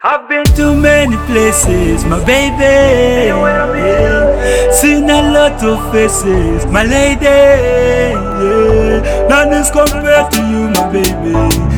I've been to many places, my baby. Yeah. Seen a lot of faces, my lady. Yeah. None is compared to you, my baby.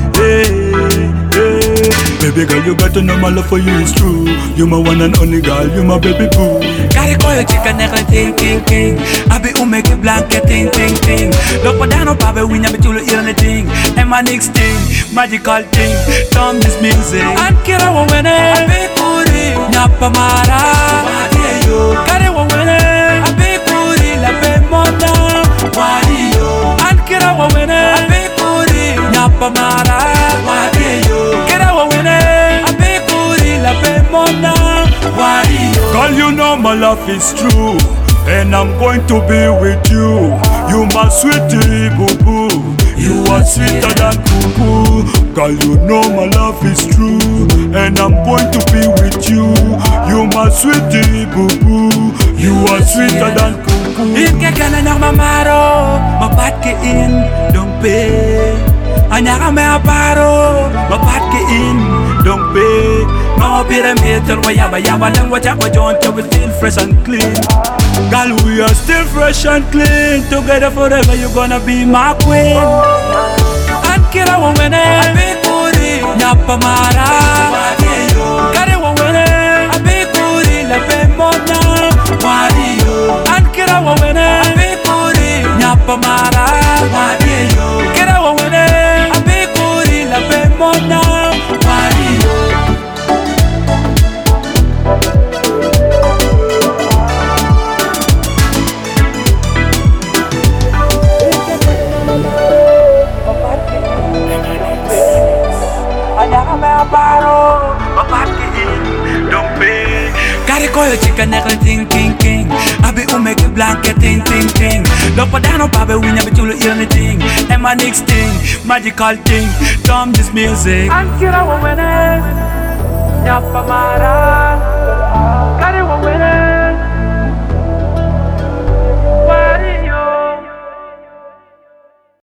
Yeah. Baby girl, you got to know my love for you is true. You my one and only girl, you my baby boo. Gotta call your chicken, ting ting ting. I be make it blanket, ting ting ting. Look what down on Papa, we never too little anything. And my next thing, magical thing. Tom this music. And kira wa wene, abe kuri. Nyapa mara, wadi yo. Kare wa wene, abe kuri. La be mona, wadi yo. And kira wa wene, abe kuri. Nyapa mara, wadi yo. Kira wa wene, abe kuri. La be mona, wadi yo. Girl, you know my love is true. And I'm going to be with you. You my sweetie boo-boo. You are sweeter than cuckoo. Girl, you know my love is true. And I'm going to be with you. You my sweetie boo-boo. You are sweeter than cuckoo. Ike kana na mamaro, mapatke in, don't pay. Anyaka me aparo, mapatke in, don't pay. Mama pyramid, wayaba yaba, then watch out, joint, we still fresh and clean. Girl, we are still fresh and clean. Together forever, you gonna be my queen. And kira wa wene, abe kuri. Nyapa mara, wadi yo. Kare wa wene, abe kuri. La be mona, wadi yo. And kira wa wene, abe kuri. Nyapa mara, wadi yo. Kira wa wene, abe kuri. La be mona, wadi yo. Gotta call your chicken, ting ting ting. I be make it blanket, ting ting ting. Look for down on Papa, we never do anything. And my next thing, magical thing. Tom this music. And kira wa wene, nyapa mara.